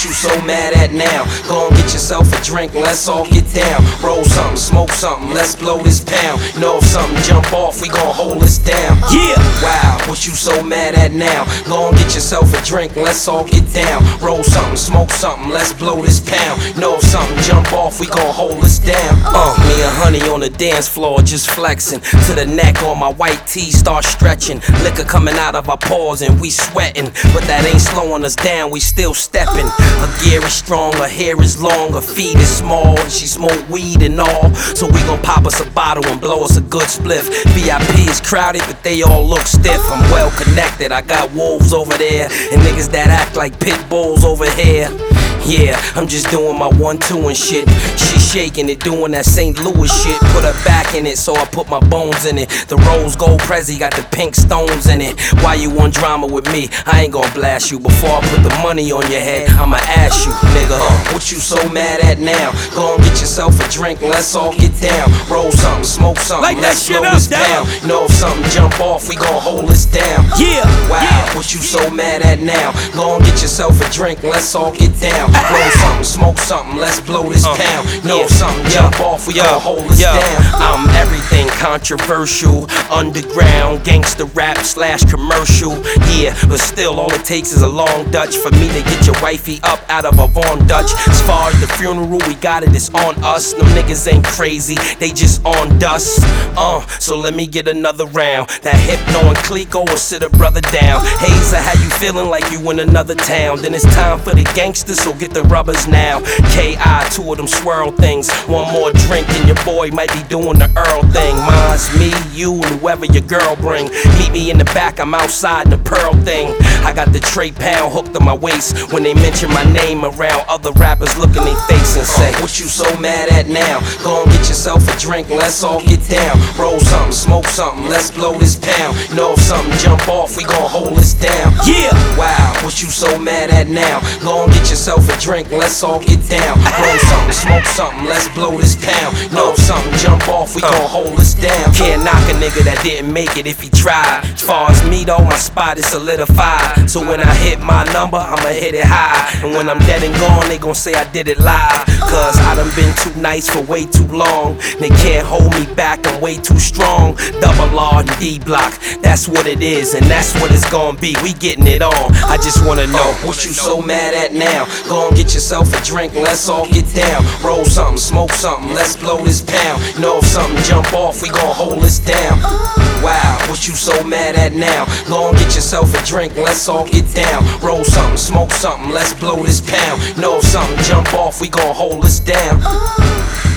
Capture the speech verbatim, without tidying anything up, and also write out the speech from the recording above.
what you so mad at now? Go and get yourself a drink, let's all get down. Roll something, smoke something, let's blow this pound. Know if something jump off, we gon' hold this down. Yeah! Wow, what you so mad at now? Go and get yourself a drink, let's all get down. Roll something, smoke something, let's blow this pound. Know if something jump off, we gon' hold this down. Uh, me and Honey on the dance floor, just flexing. To the neck on my white tee, start stretching. Liquor coming out of our pores and we sweating. But that ain't slowing us down, we still stepping. Her gear is strong, her hair is long, her feet is small, and she smoke weed and all. So we gon' pop us a bottle and blow us a good spliff. V I P is crowded, but they all look stiff. I'm well connected, I got wolves over there and niggas that act like pit bulls over here. Yeah, I'm just doing my one two and shit. She shaking it, doing that Saint Louis shit. Put her back in it, so I put my bones in it. The rose gold Prezi got the pink stones in it. Why you want drama with me? I ain't gon' blast you. Before I put the money on your head, I'ma ask you, nigga, uh, what you so mad at now? Go and get yourself a drink, let's all get down. Roll something, smoke something, like let's that slow shit this up, down. Know if something jump off, we gon' hold this down. Yeah, wow, yeah. What you so mad at now? Go and get yourself a drink, let's all get down. Roll something, smoke something, let's blow this uh, pound. Know yeah. if something jump off, we yo, gon' hold this yo. down. I'm everything controversial, underground, gangster rap slash commercial. Yeah, but still all it takes is a long Dutch for me to get your wifey up out of a Von Dutch. As far as the funeral, we got it, it's on us. Them niggas ain't crazy, they just on dust. Uh, so let me get another round. That Hypno and Clico will sit a brother down. Hazer, how you feeling like you in another town? Then it's time for the gangsters, so get the rubbers now. K I, two of them swirl things. One more drink and your boy might be doing the Earl thing. Mine's me, you, and whoever your girl bring. Meet me in the back, I'm outside in the Pearl thing. I got the Trey Pound hooked on my waist. When they mention my name around, other rappers look in their face and say, what you so mad at now? Go and get yourself a drink, let's all get down. Roll something, smoke something, let's blow this pound. Know if something jump off, we gon' hold this down. Yeah! Wow, what you so mad at now? Go and get yourself a drink, let's all get down. Roll something, smoke something, let's blow this pound. Know if something jump off, we gon' hold this down. Can't knock a nigga that didn't make it if he tried. As far as me though, my spot is solidified. So when I hit my number, I'ma hit it high. And when I'm dead and gone, they gon' say I did it live. Cause I done been too nice for way too long. They can't hold me back, I'm way too strong. Double R and D block, that's what it is, and that's what it's gon' be. We getting it on. I just wanna know, what you so mad at now? Go and get yourself a drink, let's all get down. Roll something, smoke something, let's blow this pound. Know if something jump off, we gon' hold this down. Wow, what you so mad at now? Go and get yourself a drink, let's all get down. Roll something, smoke something, let's blow this pound. Know if something jump off, we gon' hold this down.